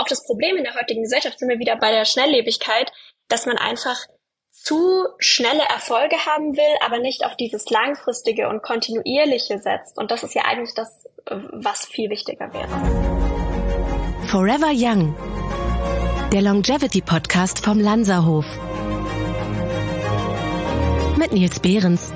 das Problem in der heutigen Gesellschaft, sind wir wieder bei der Schnelllebigkeit, dass man einfach zu schnelle Erfolge haben will, aber nicht auf dieses Langfristige und Kontinuierliche setzt. Und das ist ja eigentlich das, was viel wichtiger wäre. Forever Young, der Longevity-Podcast vom Lanzerhof. Mit Nils Behrens.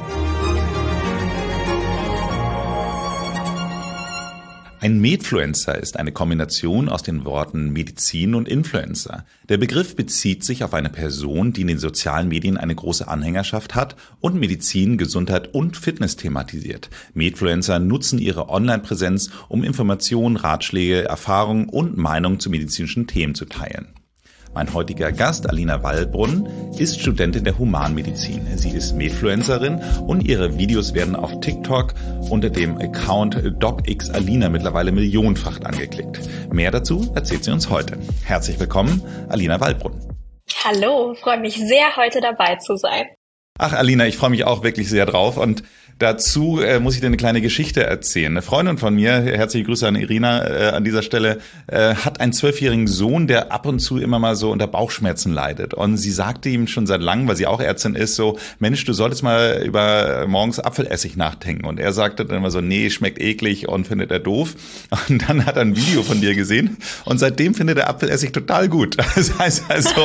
Ein Medfluencer ist eine Kombination aus den Worten Medizin und Influencer. Der Begriff bezieht sich auf eine Person, die in den sozialen Medien eine große Anhängerschaft hat und Medizin, Gesundheit und Fitness thematisiert. Medfluencer nutzen ihre Online-Präsenz, um Informationen, Ratschläge, Erfahrungen und Meinungen zu medizinischen Themen zu teilen. Mein heutiger Gast, Alina Wallbrunn, ist Studentin der Humanmedizin. Sie ist Medfluencerin und ihre Videos werden auf TikTok unter dem Account DocXAlina mittlerweile millionenfach angeklickt. Mehr dazu erzählt sie uns heute. Herzlich willkommen, Alina Wallbrunn. Hallo, freue mich sehr, heute dabei zu sein. Ach, Alina, ich freue mich auch wirklich sehr drauf und dazu muss ich dir eine kleine Geschichte erzählen. Eine Freundin von mir, herzliche Grüße an Irina an dieser Stelle, hat einen 12-jährigen Sohn, der ab und zu immer mal so unter Bauchschmerzen leidet. Und sie sagte ihm schon seit langem, weil sie auch Ärztin ist, so, Mensch, du solltest mal über morgens Apfelessig nachdenken. Und er sagte dann immer so, nee, schmeckt eklig und findet er doof. Und dann hat er ein Video von dir gesehen und seitdem findet er Apfelessig total gut. Das heißt also,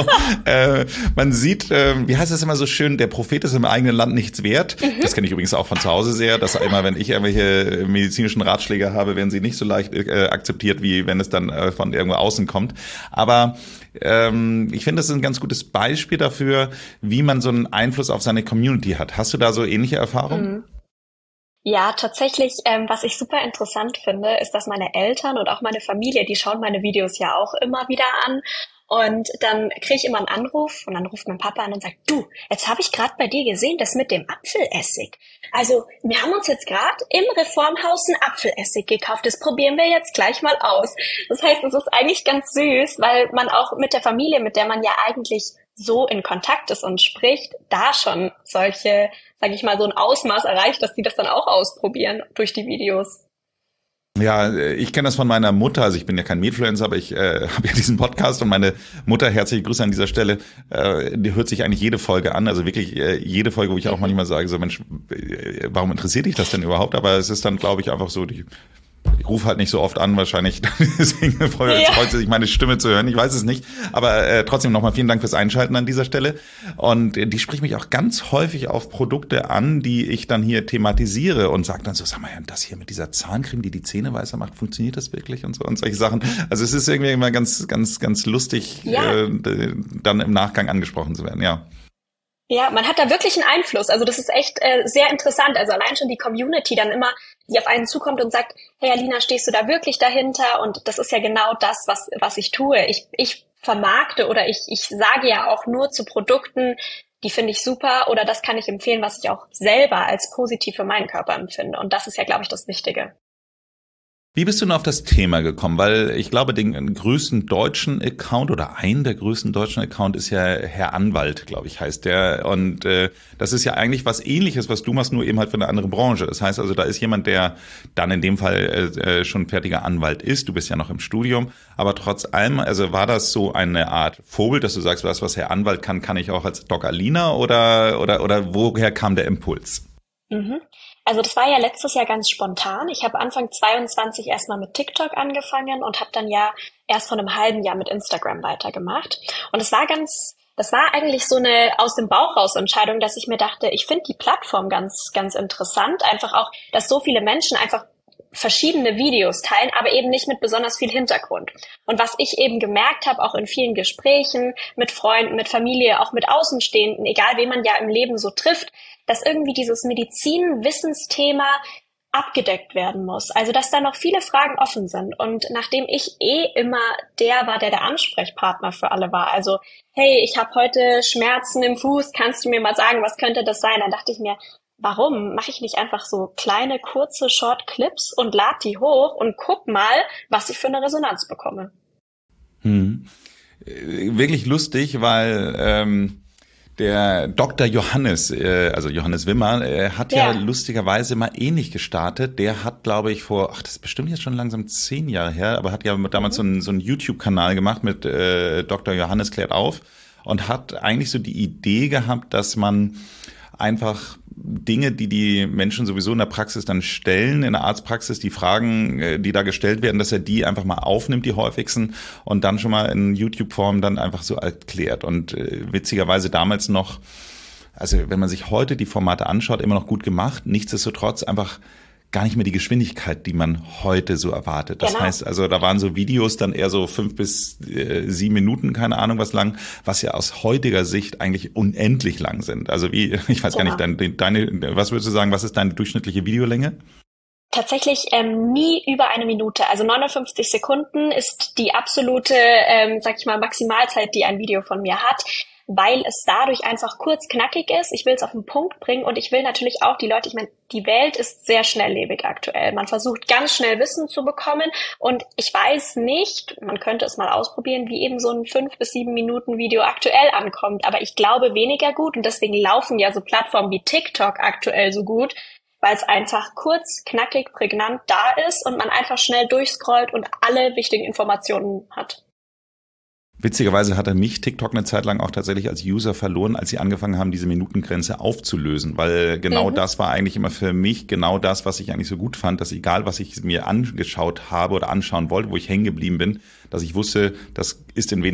man sieht, wie heißt das immer so schön, der Prophet ist im eigenen Land nichts wert. Das kenne ich übrigens auch von zu Hause sehr, dass immer, wenn ich irgendwelche medizinischen Ratschläge habe, werden sie nicht so leicht akzeptiert, wie wenn es dann von irgendwo außen kommt. Aber ich finde, das ist ein ganz gutes Beispiel dafür, wie man so einen Einfluss auf seine Community hat. Hast du da so ähnliche Erfahrungen? Ja, tatsächlich, was ich super interessant finde, ist, dass meine Eltern und auch meine Familie, die schauen meine Videos ja auch immer wieder an. Und dann kriege ich immer einen Anruf und dann ruft mein Papa an und sagt, du, jetzt habe ich gerade bei dir gesehen, das mit dem Apfelessig. Also wir haben uns jetzt gerade im Reformhaus einen Apfelessig gekauft, das probieren wir jetzt gleich mal aus. Das heißt, es ist eigentlich ganz süß, weil man auch mit der Familie, mit der man ja eigentlich so in Kontakt ist und spricht, da schon solche, sage ich mal, so ein Ausmaß erreicht, dass die das dann auch ausprobieren durch die Videos. Ja, ich kenne das von meiner Mutter, also ich bin ja kein Medfluencer, aber ich habe ja diesen Podcast und meine Mutter, herzliche Grüße an dieser Stelle, die hört sich eigentlich jede Folge an, also wirklich jede Folge, wo ich auch manchmal sage, so Mensch, warum interessiert dich das denn überhaupt? Aber es ist dann, glaube ich, einfach so, ich rufe halt nicht so oft an, wahrscheinlich, deswegen freut sie sich, meine Stimme zu hören, ich weiß es nicht, aber trotzdem nochmal vielen Dank fürs Einschalten an dieser Stelle und die spricht mich auch ganz häufig auf Produkte an, die ich dann hier thematisiere und sagt dann so, sag mal, das hier mit dieser Zahncreme, die Zähne weißer macht, funktioniert das wirklich und so und solche Sachen, also es ist irgendwie immer ganz, ganz, ganz lustig, dann im Nachgang angesprochen zu werden, ja. Ja, man hat da wirklich einen Einfluss. Also das ist echt sehr interessant. Also allein schon die Community dann immer, die auf einen zukommt und sagt, hey Alina, stehst du da wirklich dahinter? Und das ist ja genau das, was ich tue. Ich vermarkte oder ich sage ja auch nur zu Produkten, die finde ich super oder das kann ich empfehlen, was ich auch selber als positiv für meinen Körper empfinde. Und das ist ja, glaube ich, das Wichtige. Wie bist du denn auf das Thema gekommen? Weil ich glaube, den größten deutschen Account oder einen der größten deutschen Account ist ja Herr Anwalt, glaube ich, heißt der. Und das ist ja eigentlich was Ähnliches, was du machst, nur eben halt für eine andere Branche. Das heißt also, da ist jemand, der dann in dem Fall schon fertiger Anwalt ist. Du bist ja noch im Studium. Aber trotz allem, also war das so eine Art Vorbild, dass du sagst, was Herr Anwalt kann ich auch als Doc Alina oder woher kam der Impuls? Also das war ja letztes Jahr ganz spontan. Ich habe Anfang 22 erstmal mit TikTok angefangen und habe dann ja erst vor einem halben Jahr mit Instagram weitergemacht. Und das war eigentlich so eine aus dem Bauch raus Entscheidung, dass ich mir dachte, ich finde die Plattform ganz, ganz interessant. Einfach auch, dass so viele Menschen einfach verschiedene Videos teilen, aber eben nicht mit besonders viel Hintergrund. Und was ich eben gemerkt habe, auch in vielen Gesprächen mit Freunden, mit Familie, auch mit Außenstehenden, egal wen man ja im Leben so trifft, dass irgendwie dieses Medizin-Wissensthema abgedeckt werden muss. Also, dass da noch viele Fragen offen sind. Und nachdem ich immer der war, der Ansprechpartner für alle war, also, hey, ich habe heute Schmerzen im Fuß, kannst du mir mal sagen, was könnte das sein? Dann dachte ich mir, warum mache ich nicht einfach so kleine, kurze Short-Clips und lade die hoch und guck mal, was ich für eine Resonanz bekomme. Wirklich lustig, weil Der Dr. Johannes, also Johannes Wimmer, hat ja lustigerweise mal ähnlich gestartet. Der hat, glaube ich, das ist bestimmt jetzt schon langsam 10 Jahre her, aber hat ja damals so einen YouTube-Kanal gemacht mit Dr. Johannes klärt auf und hat eigentlich so die Idee gehabt, dass man einfach Dinge, die die Menschen sowieso in der Praxis dann stellen, in der Arztpraxis, die Fragen, die da gestellt werden, dass er die einfach mal aufnimmt, die häufigsten, und dann schon mal in YouTube-Form dann einfach so erklärt. Und witzigerweise damals noch, also wenn man sich heute die Formate anschaut, immer noch gut gemacht, nichtsdestotrotz einfach gar nicht mehr die Geschwindigkeit, die man heute so erwartet. Das heißt, also da waren so Videos dann eher so 5 bis 7 Minuten, keine Ahnung was lang, was ja aus heutiger Sicht eigentlich unendlich lang sind. Also ich weiß gar nicht, was würdest du sagen, was ist deine durchschnittliche Videolänge? Tatsächlich nie über 1 Minute. Also 59 Sekunden ist die absolute, sag ich mal, Maximalzeit, die ein Video von mir hat, weil es dadurch einfach kurz knackig ist. Ich will es auf den Punkt bringen und ich will natürlich auch die Leute, ich meine, die Welt ist sehr schnelllebig aktuell. Man versucht ganz schnell Wissen zu bekommen und ich weiß nicht, man könnte es mal ausprobieren, wie eben so ein 5 bis 7 Minuten Video aktuell ankommt, aber ich glaube weniger gut und deswegen laufen ja so Plattformen wie TikTok aktuell so gut, weil es einfach kurz, knackig, prägnant da ist und man einfach schnell durchscrollt und alle wichtigen Informationen hat. Witzigerweise hatte mich TikTok eine Zeit lang auch tatsächlich als User verloren, als sie angefangen haben, diese Minutengrenze aufzulösen, weil genau das war eigentlich immer für mich genau das, was ich eigentlich so gut fand, dass egal, was ich mir angeschaut habe oder anschauen wollte, wo ich hängen geblieben bin, dass ich wusste, das ist in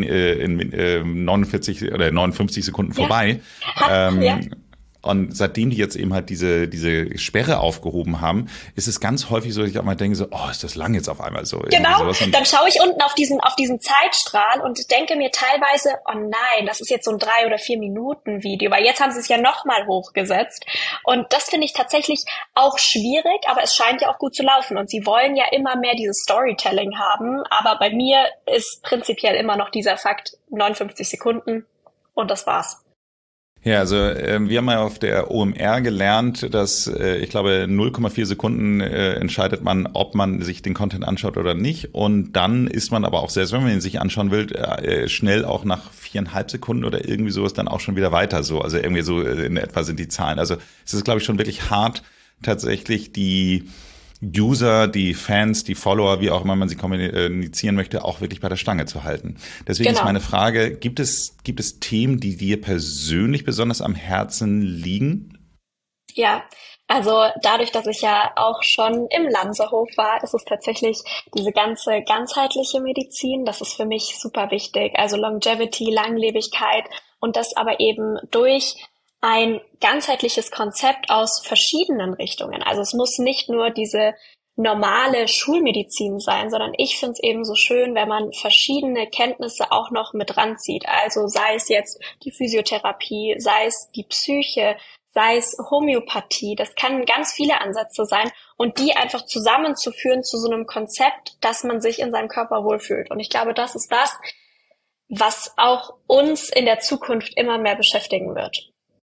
49 oder 59 Sekunden vorbei. Ja. Und seitdem die jetzt eben halt diese Sperre aufgehoben haben, ist es ganz häufig so, dass ich auch mal denke so, oh, ist das lang jetzt auf einmal so. Genau, dann schaue ich unten auf diesen Zeitstrahl und denke mir teilweise, oh nein, das ist jetzt so ein 3 oder 4 Minuten Video, weil jetzt haben sie es ja nochmal hochgesetzt. Und das finde ich tatsächlich auch schwierig, aber es scheint ja auch gut zu laufen. Und sie wollen ja immer mehr dieses Storytelling haben, aber bei mir ist prinzipiell immer noch dieser Fakt 59 Sekunden und das war's. Ja, also wir haben ja auf der OMR gelernt, dass ich glaube 0,4 Sekunden entscheidet man, ob man sich den Content anschaut oder nicht. Und dann ist man aber auch, selbst wenn man ihn sich anschauen will, schnell auch nach 4,5 Sekunden oder irgendwie sowas dann auch schon wieder weiter so. Also irgendwie so in etwa sind die Zahlen. Also es ist, glaube ich, schon wirklich hart, tatsächlich die User, die Fans, die Follower, wie auch immer man sie kommunizieren möchte, auch wirklich bei der Stange zu halten. Deswegen ist meine Frage, gibt es Themen, die dir persönlich besonders am Herzen liegen? Ja, also dadurch, dass ich ja auch schon im Lanzerhof war, ist es tatsächlich diese ganze ganzheitliche Medizin, das ist für mich super wichtig. Also Longevity, Langlebigkeit und das aber eben durch ein ganzheitliches Konzept aus verschiedenen Richtungen. Also es muss nicht nur diese normale Schulmedizin sein, sondern ich finde es eben so schön, wenn man verschiedene Kenntnisse auch noch mit ranzieht. Also sei es jetzt die Physiotherapie, sei es die Psyche, sei es Homöopathie. Das kann ganz viele Ansätze sein und die einfach zusammenzuführen zu so einem Konzept, dass man sich in seinem Körper wohlfühlt. Und ich glaube, das ist das, was auch uns in der Zukunft immer mehr beschäftigen wird.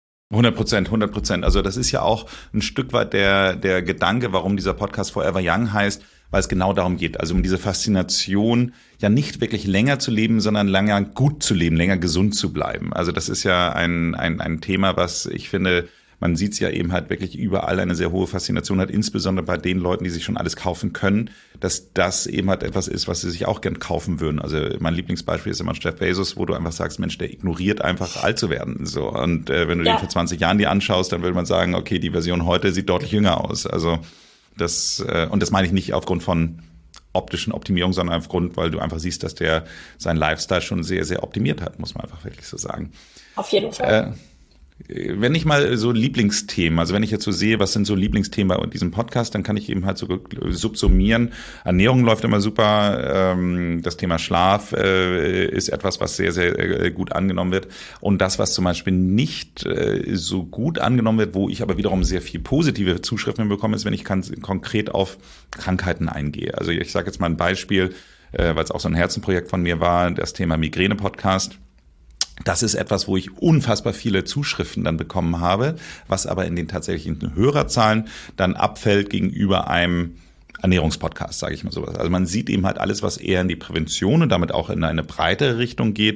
100%. Also das ist ja auch ein Stück weit der Gedanke, warum dieser Podcast Forever Young heißt, weil es genau darum geht. Also um diese Faszination, ja nicht wirklich länger zu leben, sondern länger gut zu leben, länger gesund zu bleiben. Also das ist ja ein Thema, was ich finde, man sieht es ja eben halt wirklich überall eine sehr hohe Faszination hat, insbesondere bei den Leuten, die sich schon alles kaufen können, dass das eben halt etwas ist, was sie sich auch gern kaufen würden. Also mein Lieblingsbeispiel ist immer Jeff Bezos, wo du einfach sagst, Mensch, der ignoriert einfach alt zu werden. So. Und wenn du den vor 20 Jahren dir anschaust, dann würde man sagen, okay, die Version heute sieht deutlich jünger aus. Also das meine ich nicht aufgrund von optischen Optimierung, sondern aufgrund, weil du einfach siehst, dass der seinen Lifestyle schon sehr, sehr optimiert hat, muss man einfach wirklich so sagen. Auf jeden Fall. Wenn ich mal so Lieblingsthemen, also wenn ich jetzt so sehe, was sind so Lieblingsthemen bei diesem Podcast, dann kann ich eben halt so subsumieren. Ernährung läuft immer super, das Thema Schlaf ist etwas, was sehr, sehr gut angenommen wird. Und das, was zum Beispiel nicht so gut angenommen wird, wo ich aber wiederum sehr viel positive Zuschriften bekomme, ist, wenn ich konkret auf Krankheiten eingehe. Also ich sage jetzt mal ein Beispiel, weil es auch so ein Herzenprojekt von mir war, das Thema Migräne-Podcast. Das ist etwas, wo ich unfassbar viele Zuschriften dann bekommen habe, was aber in den tatsächlichen Hörerzahlen dann abfällt gegenüber einem Ernährungspodcast, sage ich mal sowas. Also man sieht eben halt alles, was eher in die Prävention und damit auch in eine breitere Richtung geht,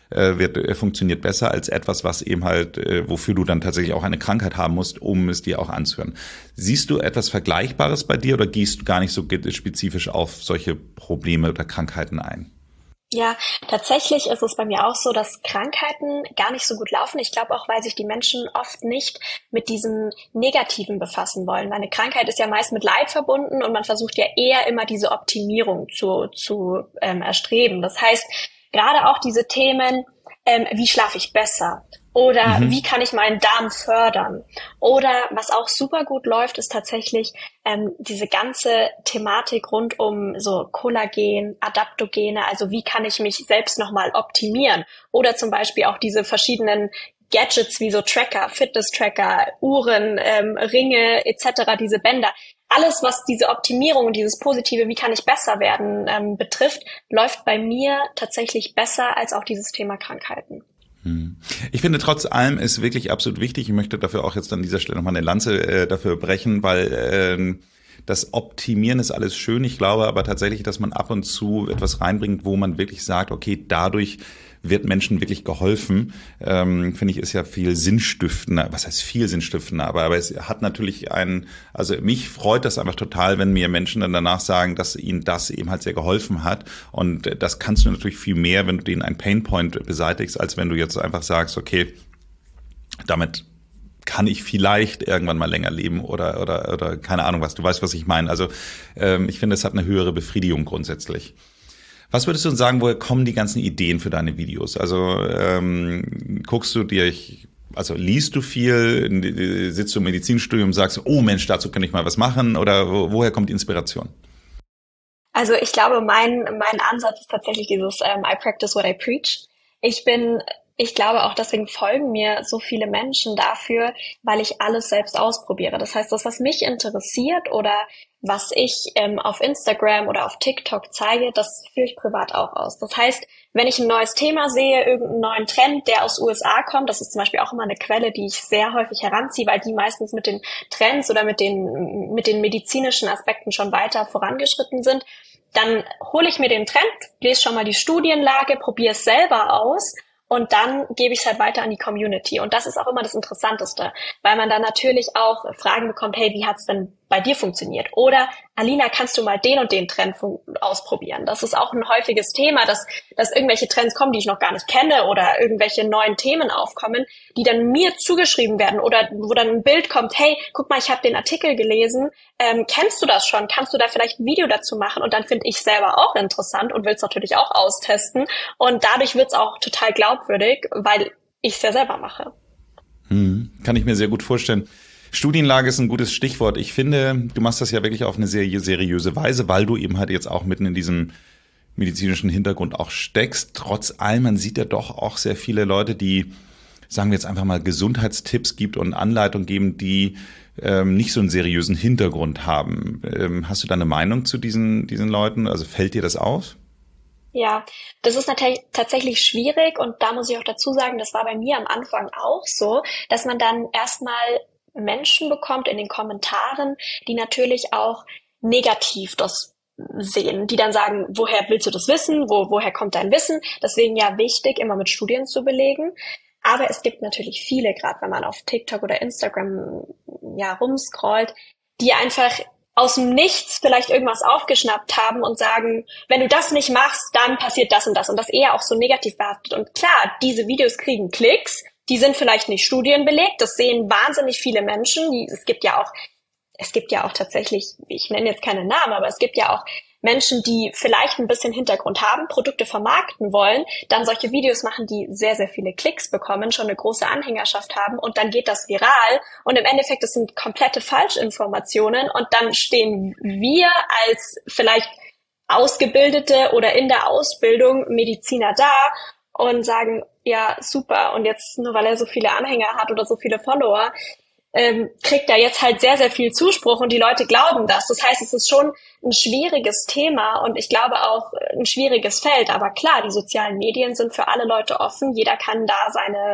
funktioniert besser als etwas, was eben halt, wofür du dann tatsächlich auch eine Krankheit haben musst, um es dir auch anzuhören. Siehst du etwas Vergleichbares bei dir oder gehst du gar nicht so spezifisch auf solche Probleme oder Krankheiten ein? Ja, tatsächlich ist es bei mir auch so, dass Krankheiten gar nicht so gut laufen. Ich glaube auch, weil sich die Menschen oft nicht mit diesem Negativen befassen wollen. Weil eine Krankheit ist ja meist mit Leid verbunden und man versucht ja eher immer diese Optimierung zu erstreben. Das heißt, gerade auch diese Themen, wie schlafe ich besser? Oder wie kann ich meinen Darm fördern? Oder was auch super gut läuft, ist tatsächlich diese ganze Thematik rund um so Kollagen, Adaptogene, also wie kann ich mich selbst nochmal optimieren? Oder zum Beispiel auch diese verschiedenen Gadgets wie so Tracker, Fitness-Tracker, Uhren, Ringe etc., diese Bänder. Alles, was diese Optimierung und dieses Positive, wie kann ich besser werden, betrifft, läuft bei mir tatsächlich besser als auch dieses Thema Krankheiten. Ich finde, trotz allem ist wirklich absolut wichtig, ich möchte dafür auch jetzt an dieser Stelle nochmal eine Lanze dafür brechen, weil das Optimieren ist alles schön. Ich glaube aber tatsächlich, dass man ab und zu etwas reinbringt, wo man wirklich sagt, okay, dadurch wird Menschen wirklich geholfen, finde ich, ist ja viel sinnstiftender. Was heißt viel sinnstiftender? Aber es hat natürlich also mich freut das einfach total, wenn mir Menschen dann danach sagen, dass ihnen das eben halt sehr geholfen hat. Und das kannst du natürlich viel mehr, wenn du denen einen Painpoint beseitigst, als wenn du jetzt einfach sagst, okay, damit kann ich vielleicht irgendwann mal länger leben oder keine Ahnung was. Du weißt, was ich meine. Also ich finde, es hat eine höhere Befriedigung grundsätzlich. Was würdest du uns sagen, woher kommen die ganzen Ideen für deine Videos? Also liest du viel, sitzt du im Medizinstudium und sagst, oh Mensch, dazu kann ich mal was machen? Oder woher kommt die Inspiration? Also ich glaube, mein Ansatz ist tatsächlich dieses I practice what I preach. Ich glaube auch, deswegen folgen mir so viele Menschen dafür, weil ich alles selbst ausprobiere. Das heißt, das, was mich interessiert oder was ich auf Instagram oder auf TikTok zeige, das führe ich privat auch aus. Das heißt, wenn ich ein neues Thema sehe, irgendeinen neuen Trend, der aus USA kommt, das ist zum Beispiel auch immer eine Quelle, die ich sehr häufig heranziehe, weil die meistens mit den Trends oder mit den medizinischen Aspekten schon weiter vorangeschritten sind, dann hole ich mir den Trend, lese schon mal die Studienlage, probiere es selber aus. Und dann gebe ich es halt weiter an die Community. Und das ist auch immer das Interessanteste, weil man dann natürlich auch Fragen bekommt, hey, wie hat's denn bei dir funktioniert? Oder, Alina, kannst du mal den und den Trend ausprobieren? Das ist auch ein häufiges Thema, dass irgendwelche Trends kommen, die ich noch gar nicht kenne oder irgendwelche neuen Themen aufkommen, die dann mir zugeschrieben werden oder wo dann ein Bild kommt, hey, guck mal, ich habe den Artikel gelesen, kennst du das schon? Kannst du da vielleicht ein Video dazu machen? Und dann finde ich selber auch interessant und will es natürlich auch austesten. Und dadurch wird es auch total glaubwürdig, weil ich es ja selber mache. Kann ich mir sehr gut vorstellen. Studienlage ist ein gutes Stichwort. Ich finde, du machst das ja wirklich auf eine sehr seriöse Weise, weil du eben halt jetzt auch mitten in diesem medizinischen Hintergrund auch steckst. Trotz allem, man sieht ja doch auch sehr viele Leute, die, sagen wir jetzt einfach mal, Gesundheitstipps gibt und Anleitungen geben, die nicht so einen seriösen Hintergrund haben. Hast du da eine Meinung zu diesen Leuten? Also fällt dir das auf? Ja, das ist natürlich tatsächlich schwierig und da muss ich auch dazu sagen, das war bei mir am Anfang auch so, dass man dann erstmal Menschen bekommt in den Kommentaren, die natürlich auch negativ das sehen, die dann sagen, woher willst du das wissen, woher kommt dein Wissen? Deswegen ja wichtig, immer mit Studien zu belegen. Aber es gibt natürlich viele, gerade wenn man auf TikTok oder Instagram rumscrollt, die einfach aus dem Nichts vielleicht irgendwas aufgeschnappt haben und sagen, wenn du das nicht machst, dann passiert das und das eher auch so negativ behaftet. Und klar, diese Videos kriegen Klicks, die sind vielleicht nicht studienbelegt, das sehen wahnsinnig viele Menschen. Es gibt ja auch tatsächlich, ich nenne jetzt keine Namen, aber es gibt ja auch Menschen, die vielleicht ein bisschen Hintergrund haben, Produkte vermarkten wollen, dann solche Videos machen, die sehr, sehr viele Klicks bekommen, schon eine große Anhängerschaft haben und dann geht das viral und im Endeffekt, das sind komplette Falschinformationen und dann stehen wir als vielleicht Ausgebildete oder in der Ausbildung Mediziner da und sagen, ja, super, und jetzt nur weil er so viele Anhänger hat oder so viele Follower, kriegt er jetzt halt sehr, sehr viel Zuspruch und die Leute glauben das. Das heißt, es ist schon ein schwieriges Thema und ich glaube auch ein schwieriges Feld. Aber klar, die sozialen Medien sind für alle Leute offen. Jeder kann da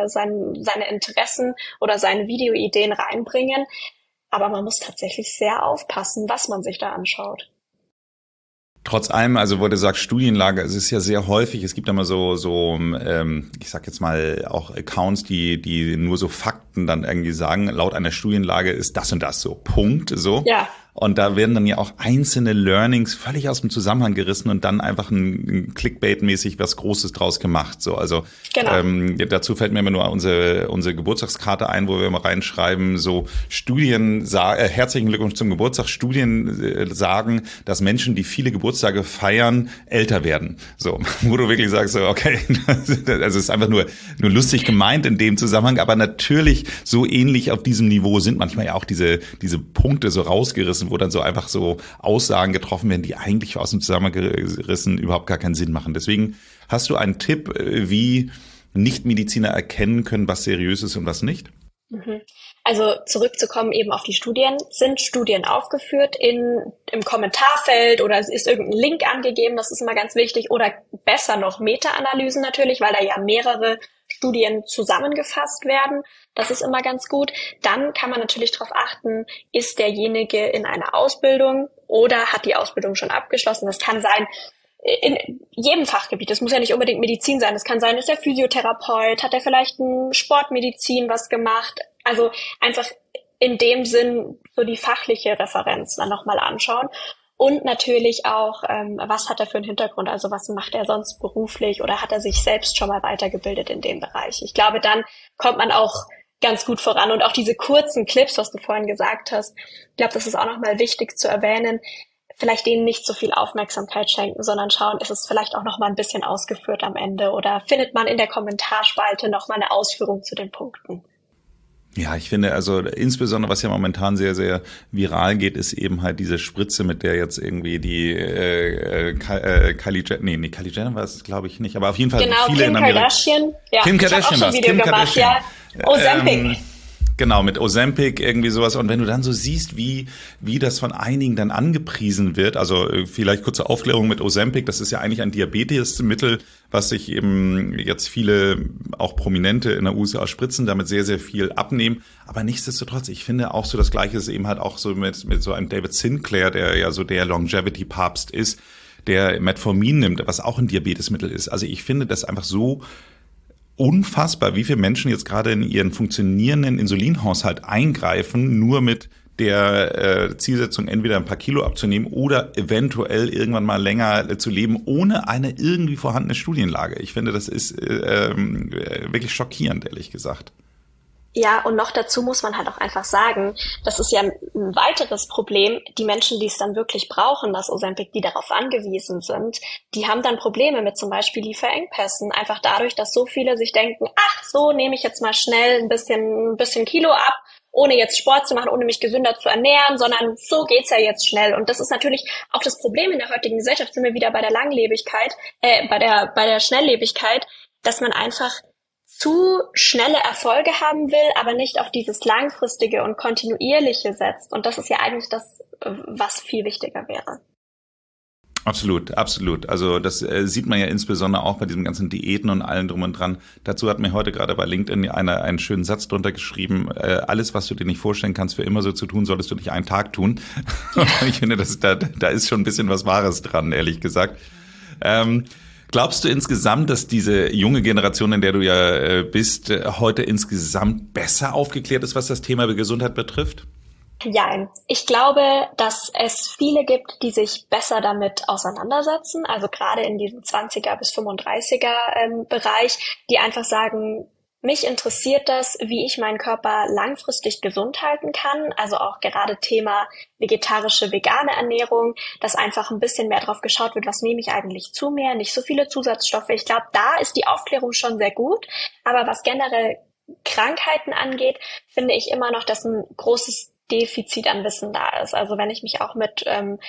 seine Interessen oder seine Videoideen reinbringen. Aber man muss tatsächlich sehr aufpassen, was man sich da anschaut. Trotz allem, also wo du sagst Studienlage, es ist ja sehr häufig, es gibt immer so ich sag jetzt mal auch Accounts, die nur so Fakten dann irgendwie sagen, laut einer Studienlage ist das und das so, Punkt, so. Ja. Und da werden dann ja auch einzelne Learnings völlig aus dem Zusammenhang gerissen und dann einfach ein Clickbait-mäßig was Großes draus gemacht. So, also Genau. dazu fällt mir immer nur unsere Geburtstagskarte ein, wo wir immer reinschreiben, so herzlichen Glückwunsch zum Geburtstag. Studien sagen, dass Menschen, die viele Geburtstage feiern, älter werden. So, wo du wirklich sagst, so, okay, also es ist einfach nur lustig gemeint in dem Zusammenhang, aber natürlich so ähnlich auf diesem Niveau sind manchmal ja auch diese Punkte so rausgerissen, wo dann so einfach so Aussagen getroffen werden, die eigentlich aus dem Zusammenhang gerissen überhaupt gar keinen Sinn machen. Deswegen hast du einen Tipp, wie Nichtmediziner erkennen können, was seriös ist und was nicht? Also zurückzukommen eben auf die Studien. Sind Studien aufgeführt im Kommentarfeld oder es ist irgendein Link angegeben, das ist immer ganz wichtig. Oder besser noch Meta-Analysen natürlich, weil da ja mehrere Studien zusammengefasst werden. Das ist immer ganz gut. Dann kann man natürlich darauf achten, ist derjenige in einer Ausbildung oder hat die Ausbildung schon abgeschlossen. Das kann sein in jedem Fachgebiet. Das muss ja nicht unbedingt Medizin sein. Das kann sein, ist er Physiotherapeut, hat er vielleicht in Sportmedizin was gemacht. Also einfach in dem Sinn so die fachliche Referenz dann nochmal anschauen. Und natürlich auch, was hat er für einen Hintergrund, also was macht er sonst beruflich oder hat er sich selbst schon mal weitergebildet in dem Bereich. Ich glaube, dann kommt man auch ganz gut voran. Und auch diese kurzen Clips, was du vorhin gesagt hast, ich glaube, das ist auch nochmal wichtig zu erwähnen, vielleicht denen nicht so viel Aufmerksamkeit schenken, sondern schauen, ist es vielleicht auch nochmal ein bisschen ausgeführt am Ende oder findet man in der Kommentarspalte nochmal eine Ausführung zu den Punkten. Ja, ich finde, also insbesondere, was ja momentan sehr, sehr viral geht, ist eben halt diese Spritze, mit der jetzt irgendwie die Kylie Jenner war es, glaube ich, nicht, aber auf jeden Fall genau, viele Kim in Amerika. Kardashian. Ja, Kim Kardashian ich habe auch schon ein Video gemacht, ja. Ozempic. Genau, mit Ozempic irgendwie sowas. Und wenn du dann so siehst, wie das von einigen dann angepriesen wird, also vielleicht kurze Aufklärung mit Ozempic, das ist ja eigentlich ein Diabetesmittel, was sich eben jetzt viele, auch Prominente in der USA spritzen, damit sehr, sehr viel abnehmen. Aber nichtsdestotrotz, ich finde auch so das Gleiche ist eben halt auch so mit so einem David Sinclair, der ja so der Longevity-Papst ist, der Metformin nimmt, was auch ein Diabetesmittel ist. Also ich finde das einfach so unfassbar, wie viele Menschen jetzt gerade in ihren funktionierenden Insulinhaushalt eingreifen, nur mit der Zielsetzung, entweder ein paar Kilo abzunehmen oder eventuell irgendwann mal länger zu leben, ohne eine irgendwie vorhandene Studienlage. Ich finde, das ist wirklich schockierend, ehrlich gesagt. Ja, und noch dazu muss man halt auch einfach sagen, das ist ja ein weiteres Problem, die Menschen, die es dann wirklich brauchen, das Ozempic, die darauf angewiesen sind, die haben dann Probleme mit zum Beispiel Lieferengpässen, einfach dadurch, dass so viele sich denken, ach so, nehme ich jetzt mal schnell ein bisschen Kilo ab, ohne jetzt Sport zu machen, ohne mich gesünder zu ernähren, sondern so geht's ja jetzt schnell. Und das ist natürlich auch das Problem in der heutigen Gesellschaft, sind wir wieder bei der Langlebigkeit, bei der Schnelllebigkeit, dass man einfach zu schnelle Erfolge haben will, aber nicht auf dieses langfristige und kontinuierliche setzt. Und das ist ja eigentlich das, was viel wichtiger wäre. Absolut, absolut. Also das sieht man ja insbesondere auch bei diesen ganzen Diäten und allem drum und dran. Dazu hat mir heute gerade bei LinkedIn einer einen schönen Satz drunter geschrieben, alles, was du dir nicht vorstellen kannst, für immer so zu tun, solltest du nicht einen Tag tun. Ich finde, da ist schon ein bisschen was Wahres dran, ehrlich gesagt. Glaubst du insgesamt, dass diese junge Generation, in der du ja bist, heute insgesamt besser aufgeklärt ist, was das Thema Gesundheit betrifft? Ja, ich glaube, dass es viele gibt, die sich besser damit auseinandersetzen, also gerade in diesem 20er bis 35er Bereich, die einfach sagen, mich interessiert das, wie ich meinen Körper langfristig gesund halten kann, also auch gerade Thema vegetarische, vegane Ernährung, dass einfach ein bisschen mehr drauf geschaut wird, was nehme ich eigentlich zu mir, nicht so viele Zusatzstoffe. Ich glaube, da ist die Aufklärung schon sehr gut, aber was generell Krankheiten angeht, finde ich immer noch, dass ein großes Defizit an Wissen da ist. Also wenn ich mich auch mit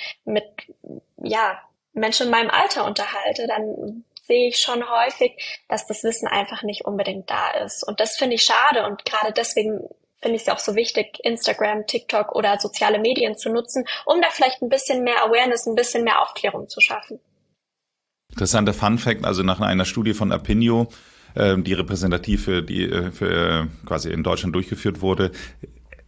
Menschen in meinem Alter unterhalte, dann sehe ich schon häufig, dass das Wissen einfach nicht unbedingt da ist. Und das finde ich schade und gerade deswegen finde ich es auch so wichtig, Instagram, TikTok oder soziale Medien zu nutzen, um da vielleicht ein bisschen mehr Awareness, ein bisschen mehr Aufklärung zu schaffen. Interessanter Funfact, also nach einer Studie von Apinio, die repräsentativ für quasi in Deutschland durchgeführt wurde,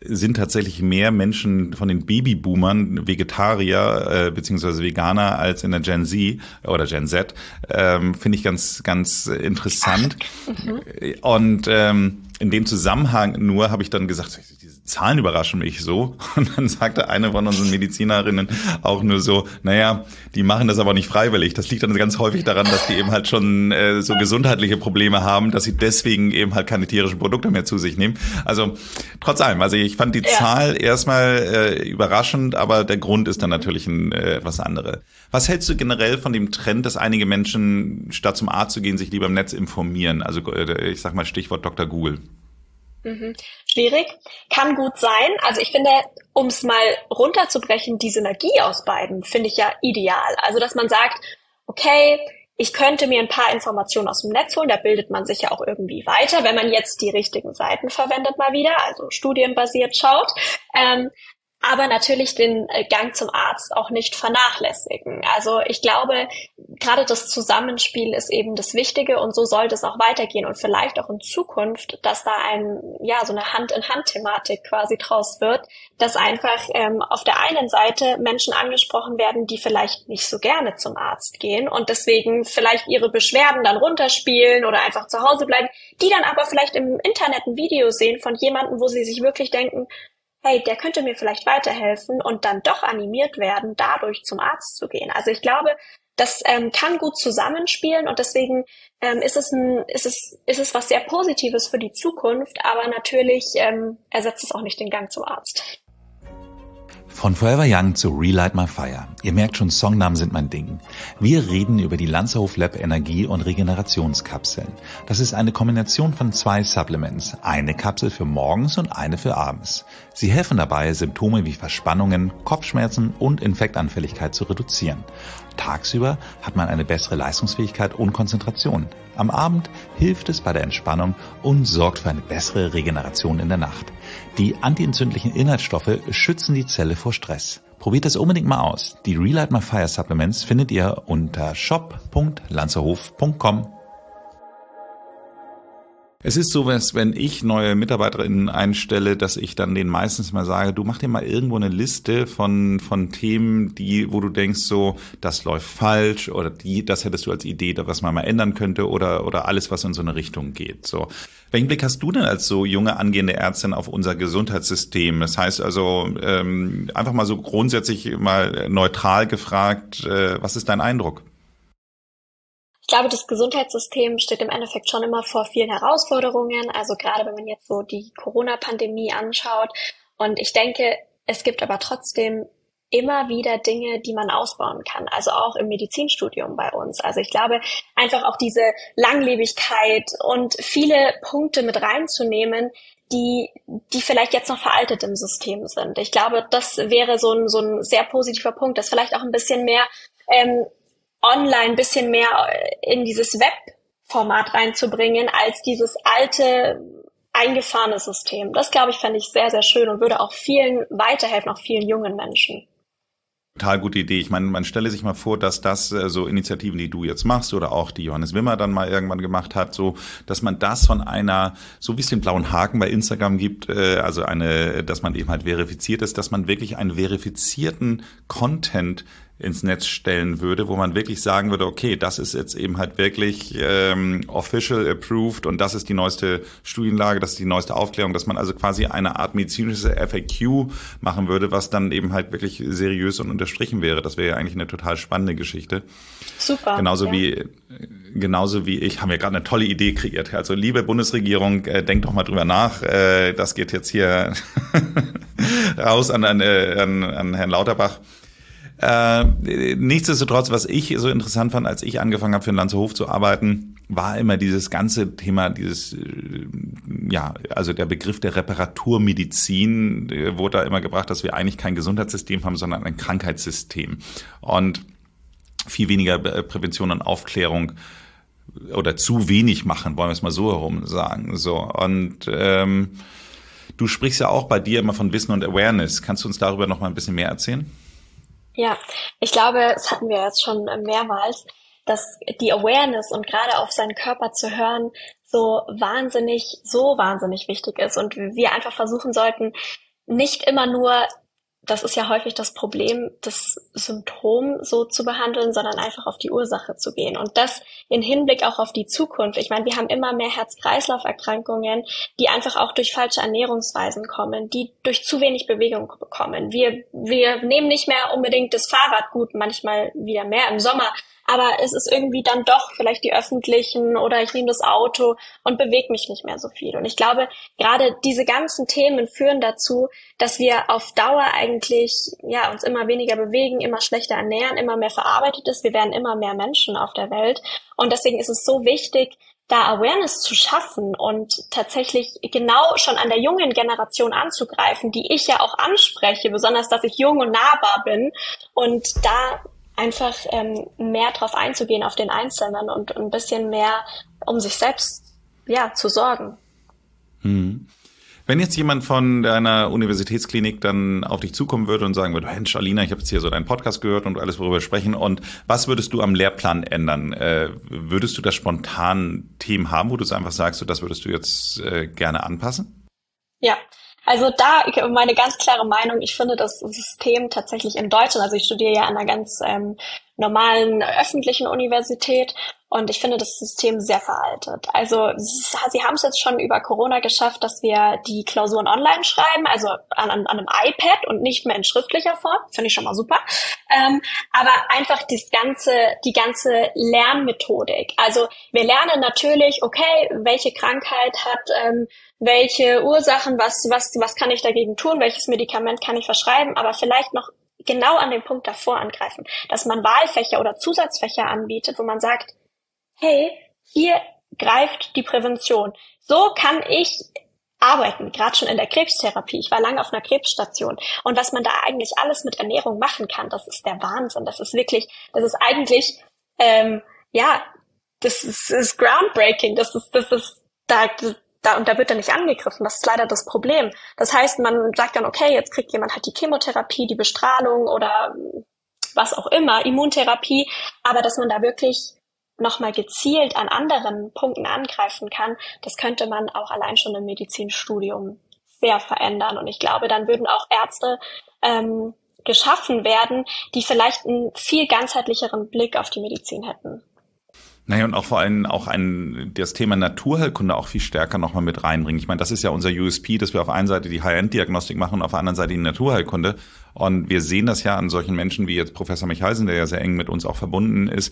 sind tatsächlich mehr Menschen von den Babyboomern Vegetarier beziehungsweise Veganer als in der Gen Z oder Gen Z. Finde ich ganz, ganz interessant. Und in dem Zusammenhang nur habe ich dann gesagt, diese Zahlen überraschen mich so. Und dann sagte eine von unseren Medizinerinnen auch nur so, naja, die machen das aber nicht freiwillig. Das liegt dann ganz häufig daran, dass die eben halt schon so gesundheitliche Probleme haben, dass sie deswegen eben halt keine tierischen Produkte mehr zu sich nehmen. Also trotz allem, also ich fand die Zahl erstmal überraschend, aber der Grund ist dann natürlich etwas anderes. Was hältst du generell von dem Trend, dass einige Menschen statt zum Arzt zu gehen, sich lieber im Netz informieren? Also ich sag mal Stichwort Dr. Google. Schwierig. Kann gut sein. Also ich finde, um es mal runterzubrechen, die Synergie aus beiden finde ich ja ideal. Also dass man sagt, okay, ich könnte mir ein paar Informationen aus dem Netz holen, da bildet man sich ja auch irgendwie weiter, wenn man jetzt die richtigen Seiten verwendet mal wieder, also studienbasiert schaut. Aber natürlich den Gang zum Arzt auch nicht vernachlässigen. Also ich glaube, gerade das Zusammenspiel ist eben das Wichtige und so sollte es auch weitergehen und vielleicht auch in Zukunft, dass da so eine Hand-in-Hand-Thematik quasi draus wird, dass einfach auf der einen Seite Menschen angesprochen werden, die vielleicht nicht so gerne zum Arzt gehen und deswegen vielleicht ihre Beschwerden dann runterspielen oder einfach zu Hause bleiben, die dann aber vielleicht im Internet ein Video sehen von jemandem, wo sie sich wirklich denken, hey, der könnte mir vielleicht weiterhelfen und dann doch animiert werden, dadurch zum Arzt zu gehen. Also ich glaube, das kann gut zusammenspielen und deswegen ist es was sehr Positives für die Zukunft, aber natürlich ersetzt es auch nicht den Gang zum Arzt. Von Forever Young zu Relight My Fire. Ihr merkt schon, Songnamen sind mein Ding. Wir reden über die Lanzerhof Lab Energie- und Regenerationskapseln. Das ist eine Kombination von 2 Supplements. Eine Kapsel für morgens und eine für abends. Sie helfen dabei, Symptome wie Verspannungen, Kopfschmerzen und Infektanfälligkeit zu reduzieren. Tagsüber hat man eine bessere Leistungsfähigkeit und Konzentration. Am Abend hilft es bei der Entspannung und sorgt für eine bessere Regeneration in der Nacht. Die antientzündlichen Inhaltsstoffe schützen die Zelle vor Stress. Probiert es unbedingt mal aus. Die Relight My Fire Supplements findet ihr unter shop.lanzerhof.com. Es ist so, dass wenn ich neue Mitarbeiterinnen einstelle, dass ich dann denen meistens mal sage, du mach dir mal irgendwo eine Liste von Themen, wo du denkst so, das läuft falsch oder das hättest du als Idee, was man mal ändern könnte oder alles, was in so eine Richtung geht. So. Welchen Blick hast du denn als so junge angehende Ärztin auf unser Gesundheitssystem? Das heißt also, einfach mal so grundsätzlich mal neutral gefragt, was ist dein Eindruck? Ich glaube, das Gesundheitssystem steht im Endeffekt schon immer vor vielen Herausforderungen, also gerade wenn man jetzt so die Corona-Pandemie anschaut. Und ich denke, es gibt aber trotzdem immer wieder Dinge, die man ausbauen kann, also auch im Medizinstudium bei uns. Also ich glaube, einfach auch diese Langlebigkeit und viele Punkte mit reinzunehmen, die vielleicht jetzt noch veraltet im System sind. Ich glaube, das wäre so ein sehr positiver Punkt, das vielleicht auch ein bisschen mehr online ein bisschen mehr in dieses Web-Format reinzubringen, als dieses alte, eingefahrene System. Das, glaube ich, fände ich sehr, sehr schön und würde auch vielen weiterhelfen, auch vielen jungen Menschen. Total gute Idee. Ich meine, man stelle sich mal vor, dass das so Initiativen, die du jetzt machst oder auch die Johannes Wimmer dann mal irgendwann gemacht hat, so, dass man das von einer, so wie es den blauen Haken bei Instagram gibt, dass man eben halt verifiziert ist, dass man wirklich einen verifizierten Content ins Netz stellen würde, wo man wirklich sagen würde, okay, das ist jetzt eben halt wirklich official approved und das ist die neueste Studienlage, das ist die neueste Aufklärung, dass man also quasi eine Art medizinische FAQ machen würde, was dann eben halt wirklich seriös und unterstrichen wäre. Das wäre ja eigentlich eine total spannende Geschichte. Super. Genauso wie ich, haben wir gerade eine tolle Idee kreiert. Also liebe Bundesregierung, denkt doch mal drüber nach. Das geht jetzt hier raus an Herrn Lauterbach. Nichtsdestotrotz, was ich so interessant fand, als ich angefangen habe, für den Lanzerhof zu arbeiten, war immer dieses ganze Thema, also der Begriff der Reparaturmedizin wurde da immer gebracht, dass wir eigentlich kein Gesundheitssystem haben, sondern ein Krankheitssystem. Und viel weniger Prävention und Aufklärung oder zu wenig machen, wollen wir es mal so herum sagen. So. Und du sprichst ja auch bei dir immer von Wissen und Awareness. Kannst du uns darüber noch mal ein bisschen mehr erzählen? Ja, ich glaube, das hatten wir jetzt schon mehrmals, dass die Awareness und gerade auf seinen Körper zu hören so wahnsinnig wichtig ist und wir einfach versuchen sollten, nicht immer nur, das ist ja häufig das Problem, das Symptom so zu behandeln, sondern einfach auf die Ursache zu gehen. Und das in Hinblick auch auf die Zukunft. Ich meine, wir haben immer mehr Herz-Kreislauf-Erkrankungen, die einfach auch durch falsche Ernährungsweisen kommen, die durch zu wenig Bewegung bekommen. Wir nehmen nicht mehr unbedingt das Fahrrad, gut, manchmal wieder mehr im Sommer, aber es ist irgendwie dann doch vielleicht die öffentlichen oder ich nehme das Auto und bewege mich nicht mehr so viel. Und ich glaube, gerade diese ganzen Themen führen dazu, dass wir auf Dauer eigentlich uns immer weniger bewegen, immer schlechter ernähren, immer mehr verarbeitet ist. Wir werden immer mehr Menschen auf der Welt. Und deswegen ist es so wichtig, da Awareness zu schaffen und tatsächlich genau schon an der jungen Generation anzugreifen, die ich ja auch anspreche, besonders, dass ich jung und nahbar bin und da einfach mehr drauf einzugehen auf den Einzelnen und ein bisschen mehr um sich selbst zu sorgen. Wenn jetzt jemand von deiner Universitätsklinik dann auf dich zukommen würde und sagen würde, Mensch, Alina, ich habe jetzt hier so deinen Podcast gehört und alles, worüber wir sprechen, und was würdest du am Lehrplan ändern? Würdest du da spontan Themen haben, wo du einfach sagst, so, das würdest du jetzt gerne anpassen? Ja. Also da meine ganz klare Meinung, ich finde das System tatsächlich in Deutschland, also ich studiere ja an einer ganz normalen öffentlichen Universität und ich finde das System sehr veraltet. Also sie haben es jetzt schon über Corona geschafft, dass wir die Klausuren online schreiben, also an einem iPad und nicht mehr in schriftlicher Form, finde ich schon mal super. Aber einfach die ganze Lernmethodik. Also wir lernen natürlich, okay, welche Krankheit hat welche Ursachen, was kann ich dagegen tun, welches Medikament kann ich verschreiben, aber vielleicht noch genau an dem Punkt davor angreifen, dass man Wahlfächer oder Zusatzfächer anbietet, wo man sagt, hey, hier greift die Prävention. So kann ich arbeiten, gerade schon in der Krebstherapie. Ich war lange auf einer Krebsstation. Und was man da eigentlich alles mit Ernährung machen kann, das ist der Wahnsinn. Das ist eigentlich, das ist groundbreaking. Und da wird er nicht angegriffen. Das ist leider das Problem. Das heißt, man sagt dann, okay, jetzt kriegt jemand halt die Chemotherapie, die Bestrahlung oder was auch immer, Immuntherapie, aber dass man da wirklich nochmal gezielt an anderen Punkten angreifen kann, das könnte man auch allein schon im Medizinstudium sehr verändern. Und ich glaube, dann würden auch Ärzte geschaffen werden, die vielleicht einen viel ganzheitlicheren Blick auf die Medizin hätten. Naja, und auch vor allem auch das Thema Naturheilkunde auch viel stärker nochmal mit reinbringen. Ich meine, das ist ja unser USP, dass wir auf einer Seite die High-End-Diagnostik machen und auf der anderen Seite die Naturheilkunde. Und wir sehen das ja an solchen Menschen wie jetzt Professor Michalsen, der ja sehr eng mit uns auch verbunden ist,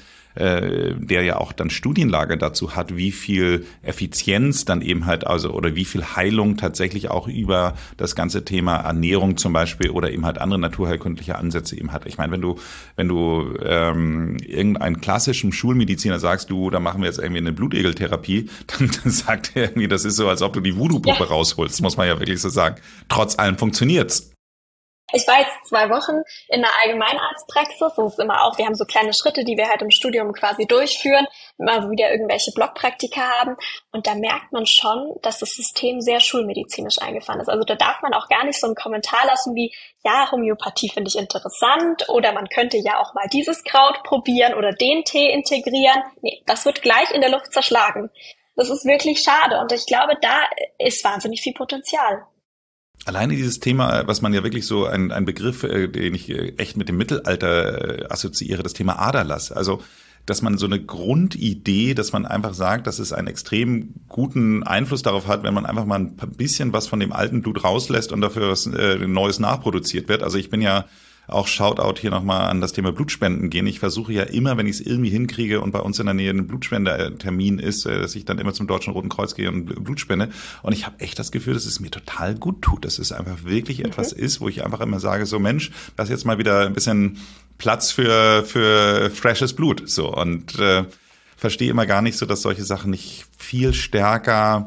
der ja auch dann Studienlage dazu hat, wie viel Effizienz dann eben halt oder wie viel Heilung tatsächlich auch über das ganze Thema Ernährung zum Beispiel oder eben halt andere naturheilkundliche Ansätze eben hat. Ich meine, wenn du irgendeinen klassischen Schulmediziner sagst, da machen wir jetzt irgendwie eine Blutegeltherapie, dann sagt er irgendwie, das ist so, als ob du die Voodoo-Puppe rausholst, muss man ja wirklich so sagen. Trotz allem funktioniert's. Ich war jetzt 2 Wochen in einer Allgemeinarztpraxis. Das ist immer auch, wir haben so kleine Schritte, die wir halt im Studium quasi durchführen, immer wieder irgendwelche Blockpraktika haben. Und da merkt man schon, dass das System sehr schulmedizinisch eingefahren ist. Also da darf man auch gar nicht so einen Kommentar lassen wie, ja, Homöopathie finde ich interessant oder man könnte ja auch mal dieses Kraut probieren oder den Tee integrieren. Nee, das wird gleich in der Luft zerschlagen. Das ist wirklich schade und ich glaube, da ist wahnsinnig viel Potenzial. Alleine dieses Thema, was man ja wirklich so ein Begriff, den ich echt mit dem Mittelalter assoziiere, das Thema Aderlass. Also, dass man so eine Grundidee, dass man einfach sagt, dass es einen extrem guten Einfluss darauf hat, wenn man einfach mal ein bisschen was von dem alten Blut rauslässt und dafür was Neues nachproduziert wird. Also ich bin ja auch Shoutout hier nochmal an das Thema Blutspenden gehen. Ich versuche ja immer, wenn ich es irgendwie hinkriege und bei uns in der Nähe ein Blutspendetermin ist, dass ich dann immer zum Deutschen Roten Kreuz gehe und Blut spende. Und ich habe echt das Gefühl, dass es mir total gut tut, dass es einfach wirklich etwas ist, wo ich einfach immer sage, so Mensch, das ist jetzt mal wieder ein bisschen Platz für freshes Blut. So und verstehe immer gar nicht so, dass solche Sachen nicht viel stärker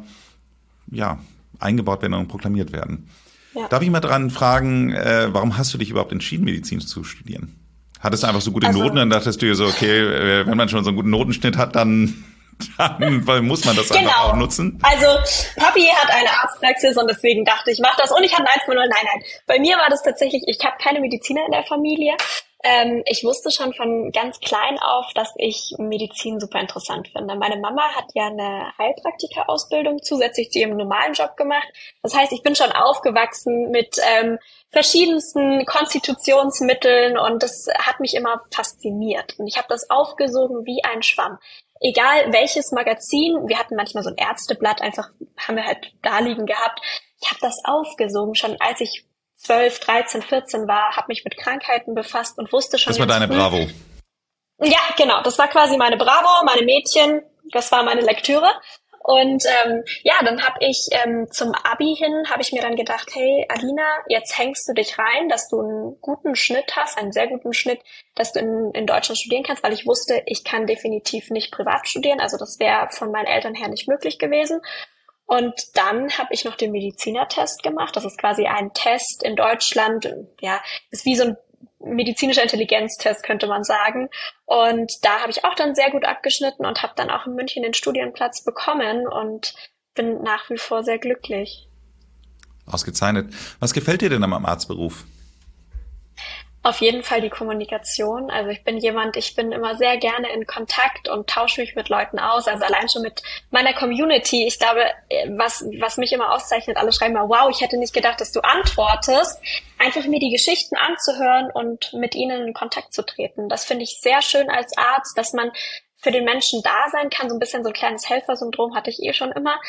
eingebaut werden und proklamiert werden. Ja. Darf ich mal dran fragen, warum hast du dich überhaupt entschieden, Medizin zu studieren? Hattest du einfach so gute Noten, dann dachtest du dir so, okay, wenn man schon so einen guten Notenschnitt hat, dann muss man das einfach auch nutzen? Also Papi hat eine Arztpraxis und deswegen dachte ich, mach das. Und ich hatte ein 1,0. Nein. Bei mir war das tatsächlich, ich habe keine Mediziner in der Familie. Ich wusste schon von ganz klein auf, dass ich Medizin super interessant finde. Meine Mama hat ja eine Heilpraktika-Ausbildung zusätzlich zu ihrem normalen Job gemacht. Das heißt, ich bin schon aufgewachsen mit verschiedensten Konstitutionsmitteln und das hat mich immer fasziniert. Und ich habe das aufgesogen wie ein Schwamm. Egal welches Magazin, wir hatten manchmal so ein Ärzteblatt, einfach haben wir halt da liegen gehabt. Ich habe das aufgesogen, schon als ich 12, 13, 14 war, habe mich mit Krankheiten befasst und wusste schon. Das war deine Bravo. Ja, genau. Das war quasi meine Bravo, meine Mädchen. Das war meine Lektüre. Und dann habe ich zum Abi hin, habe ich mir dann gedacht, hey Alina, jetzt hängst du dich rein, dass du einen guten Schnitt hast, einen sehr guten Schnitt, dass du in Deutschland studieren kannst, weil ich wusste, ich kann definitiv nicht privat studieren. Also das wäre von meinen Eltern her nicht möglich gewesen. Und dann habe ich noch den Medizinertest gemacht. Das ist quasi ein Test in Deutschland. Ja, ist wie so ein medizinischer Intelligenztest, könnte man sagen. Und da habe ich auch dann sehr gut abgeschnitten und habe dann auch in München den Studienplatz bekommen und bin nach wie vor sehr glücklich. Ausgezeichnet. Was gefällt dir denn am Arztberuf? Auf jeden Fall die Kommunikation. Also ich bin immer sehr gerne in Kontakt und tausche mich mit Leuten aus. Also allein schon mit meiner Community. Ich glaube, was mich immer auszeichnet, alle schreiben mal, wow, ich hätte nicht gedacht, dass du antwortest. Einfach mir die Geschichten anzuhören und mit ihnen in Kontakt zu treten. Das finde ich sehr schön als Arzt, dass man für den Menschen da sein kann. So ein bisschen so ein kleines Helfersyndrom hatte ich schon immer.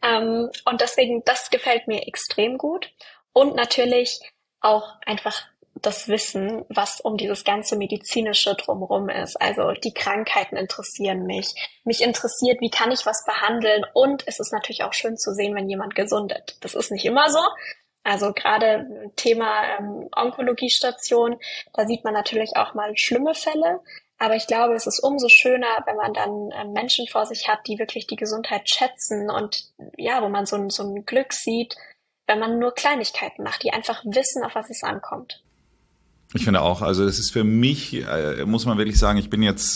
Und deswegen, das gefällt mir extrem gut. Und natürlich auch einfach das Wissen, was um dieses ganze medizinische drumherum ist. Also die Krankheiten interessieren mich. Mich interessiert, wie kann ich was behandeln? Und es ist natürlich auch schön zu sehen, wenn jemand gesundet. Das ist nicht immer so. Also gerade Thema Onkologiestation, da sieht man natürlich auch mal schlimme Fälle. Aber ich glaube, es ist umso schöner, wenn man dann Menschen vor sich hat, die wirklich die Gesundheit schätzen und ja, wo man so ein Glück sieht, wenn man nur Kleinigkeiten macht, die einfach wissen, auf was es ankommt. Ich finde auch, also das ist für mich, muss man wirklich sagen, ich bin jetzt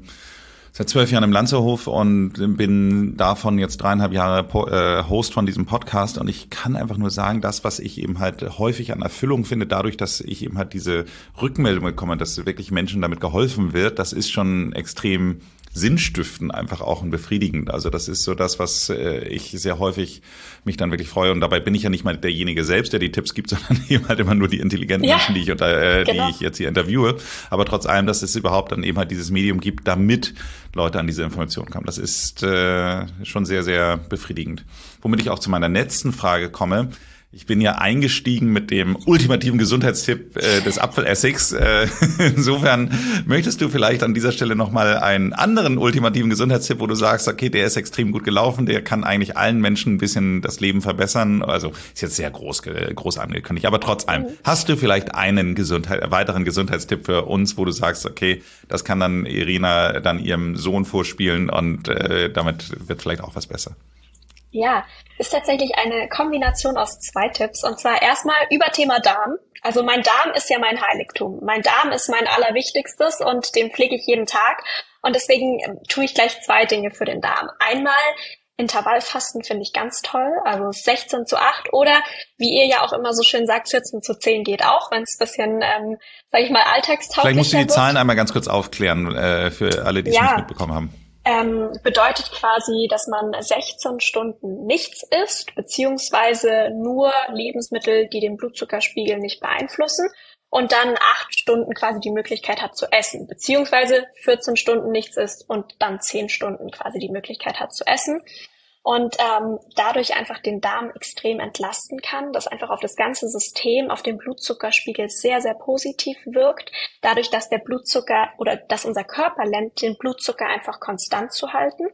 seit 12 Jahren im Lanzerhof und bin davon jetzt 3,5 Jahre Host von diesem Podcast und ich kann einfach nur sagen, das, was ich eben halt häufig an Erfüllung finde, dadurch, dass ich eben halt diese Rückmeldung bekomme, dass wirklich Menschen damit geholfen wird, das ist schon extrem sinnstiftend einfach auch und befriedigend. Also das ist so das, was ich sehr häufig mich dann wirklich freue. Und dabei bin ich ja nicht mal derjenige selbst, der die Tipps gibt, sondern eben halt immer nur die intelligenten Menschen, die ich jetzt hier interviewe. Aber trotz allem, dass es überhaupt dann eben halt dieses Medium gibt, damit Leute an diese Informationen kommen. Das ist schon sehr, sehr befriedigend. Womit ich auch zu meiner letzten Frage komme. Ich bin ja eingestiegen mit dem ultimativen Gesundheitstipp des Apfelessigs. Insofern möchtest du vielleicht an dieser Stelle nochmal einen anderen ultimativen Gesundheitstipp, wo du sagst, okay, der ist extrem gut gelaufen, der kann eigentlich allen Menschen ein bisschen das Leben verbessern. Also ist jetzt sehr groß angekündigt, aber trotz allem. Hast du vielleicht einen weiteren Gesundheitstipp für uns, wo du sagst, okay, das kann dann Irina dann ihrem Sohn vorspielen und damit wird vielleicht auch was besser? Ja, ist tatsächlich eine Kombination aus 2 Tipps. Und zwar erstmal über Thema Darm. Also mein Darm ist ja mein Heiligtum. Mein Darm ist mein Allerwichtigstes und den pflege ich jeden Tag. Und deswegen tue ich gleich 2 Dinge für den Darm. Einmal Intervallfasten finde ich ganz toll, also 16:8 oder wie ihr ja auch immer so schön sagt, 14:10 geht auch, wenn es ein bisschen, sage ich mal, alltagstauglicher Vielleicht musst du die wird. Zahlen einmal ganz kurz aufklären für alle, die es nicht mitbekommen haben. Bedeutet quasi, dass man 16 Stunden nichts isst, beziehungsweise nur Lebensmittel, die den Blutzuckerspiegel nicht beeinflussen und dann 8 Stunden quasi die Möglichkeit hat zu essen, beziehungsweise 14 Stunden nichts isst und dann 10 Stunden quasi die Möglichkeit hat zu essen. Und dadurch einfach den Darm extrem entlasten kann, das einfach auf das ganze System, auf den Blutzuckerspiegel sehr, sehr positiv wirkt, dadurch, dass der Blutzucker oder dass unser Körper lernt, den Blutzucker einfach konstant zu halten.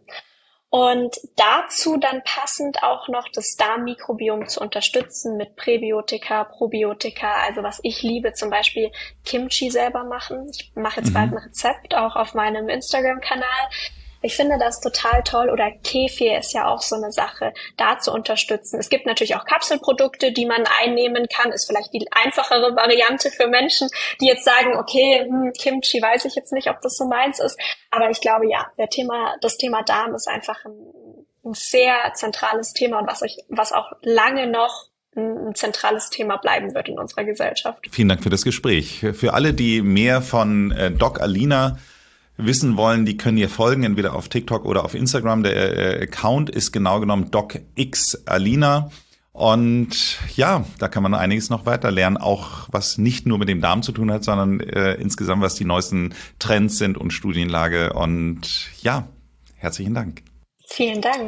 Und dazu dann passend auch noch das Darmmikrobiom zu unterstützen mit Präbiotika, Probiotika, also was ich liebe, zum Beispiel Kimchi selber machen. Ich mache jetzt bald ein Rezept auch auf meinem Instagram-Kanal. Ich finde das total toll. Oder Kefir ist ja auch so eine Sache, da zu unterstützen. Es gibt natürlich auch Kapselprodukte, die man einnehmen kann. Ist vielleicht die einfachere Variante für Menschen, die jetzt sagen, okay, Kimchi weiß ich jetzt nicht, ob das so meins ist. Aber ich glaube, ja, das Thema Darm ist einfach ein sehr zentrales Thema und was auch lange noch ein zentrales Thema bleiben wird in unserer Gesellschaft. Vielen Dank für das Gespräch. Für alle, die mehr von Doc Alina wissen wollen, die können ihr folgen, entweder auf TikTok oder auf Instagram. Der Account ist genau genommen DocXAlina. Und ja, da kann man einiges noch weiter lernen, auch was nicht nur mit dem Darm zu tun hat, sondern insgesamt, was die neuesten Trends sind und Studienlage. Und ja, herzlichen Dank. Vielen Dank.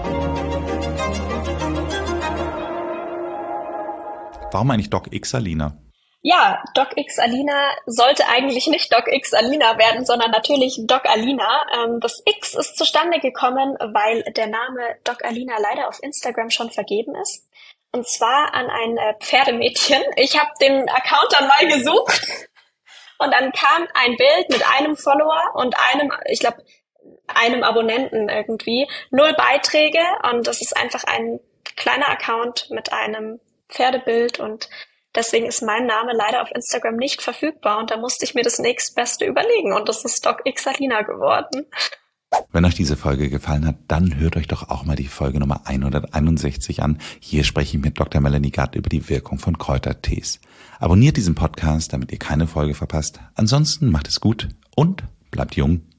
Warum eigentlich DocXAlina? Ja, DocXAlina sollte eigentlich nicht DocXAlina werden, sondern natürlich Doc Alina. Das X ist zustande gekommen, weil der Name Doc Alina leider auf Instagram schon vergeben ist. Und zwar an ein Pferdemädchen. Ich habe den Account dann mal gesucht und dann kam ein Bild mit einem Follower und einem Abonnenten irgendwie. 0 Beiträge und das ist einfach ein kleiner Account mit einem Pferdebild und deswegen ist mein Name leider auf Instagram nicht verfügbar und da musste ich mir das nächstbeste überlegen und das ist DocXAlina geworden. Wenn euch diese Folge gefallen hat, dann hört euch doch auch mal die Folge Nummer 161 an. Hier spreche ich mit Dr. Melanie Gatt über die Wirkung von Kräutertees. Abonniert diesen Podcast, damit ihr keine Folge verpasst. Ansonsten macht es gut und bleibt jung.